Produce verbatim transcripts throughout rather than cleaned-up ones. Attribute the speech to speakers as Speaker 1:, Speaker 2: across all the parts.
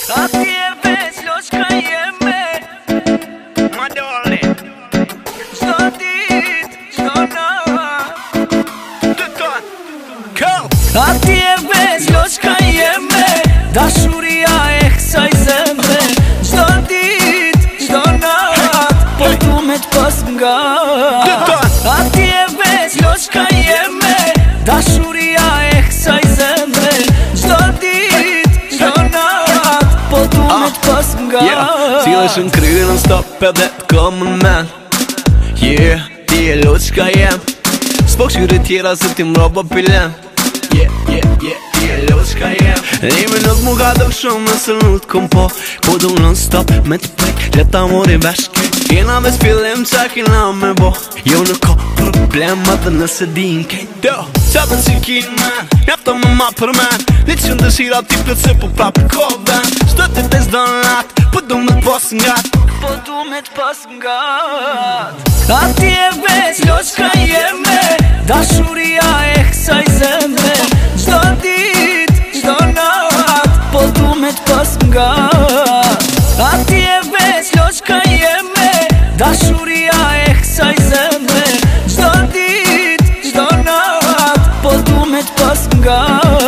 Speaker 1: Ati e veç loqka jeme
Speaker 2: Ma darling,
Speaker 1: Qdo dit, qdo nat
Speaker 2: të ton Go!
Speaker 1: Ati e veç loqka jeme Dashuria e kësaj zemre Qdo dit, qdo nat Po du me t'pas nga
Speaker 2: Të ton
Speaker 1: Ati e veç loqka jeme Dashuria e kësaj zemre Qdo dit, qdo nat Po du me t'pas nga
Speaker 2: Yeah, si është në kryrë në stop edhe t'kom në men Yeah, ti e loqka jem S'po këshyri tjera se ti m'roba pilem Yeah, yeah, yeah, ti e loqka jem Një minut mu ka dok shumë nëse nuk t'kom po Po du në stop me t'prek, leta mori vesh kry Jena me s'pillim qa kina me bo Jo nuk ka problema dhe nëse din kejt do Qatën që kin man, njafta më ma për men Një që në dëshira ti plët se po prapë koven Shtë të të zdo në natë, po du me t'pas ngat
Speaker 1: Po du me t'pas nga Ati e veç loqka jeme Dashuria e kësaj zemre Qdo dit, qdo nat Po du me t'pas nga Ati e veç loqka jeme Dashuria e kësaj zemre Qdo dit, qdo nat Po du me t'pas nga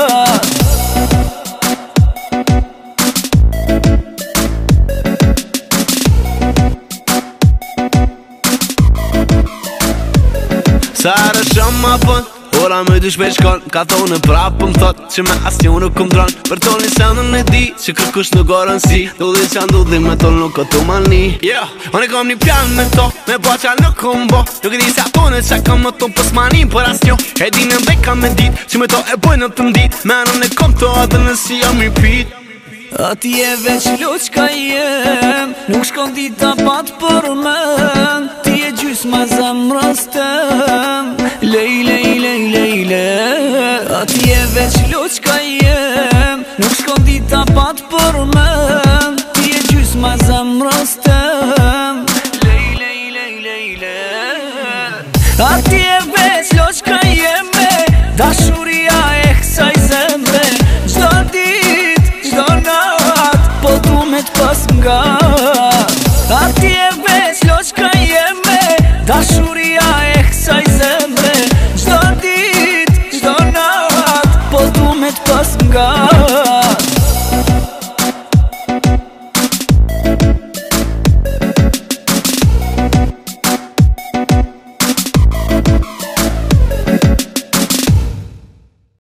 Speaker 2: Sa herë shumë ma pën Ora me dy shpej shkon Ka thonë prapë më thot Që me as një nuk këm dron Për toni se në në di Që kërkush nuk orën si Dulli që ndudhi me tonë nuk o të mani Yeah, unë e kom një plan me to Me bo qa nuk këm bo Nuk e di se atone që kam më tonë Pës mani për as njo E di në mbej kam me dit Që me to e bojnë në të mdit Menën e kom të adë nësi jam i pit
Speaker 1: Ati e veç loqka jem Nuk shkon dita pat për men Ti e gjys ma zemrës tem Lej, lej, lej, lej, lej Ati e veç loqka jem Nuk shkon dita pat për men Ti e gjys ma zemrës tem Lej, lej, lej, lej, lej Ati e veç loqka jeme Dashuria e kësaj zemre Qdo dit, qdo nat Po du me t'pas nga Ati e veç loqka jeme Dashuria e kësaj zemre Qdo dit, qdo nat Po du me t'pas nga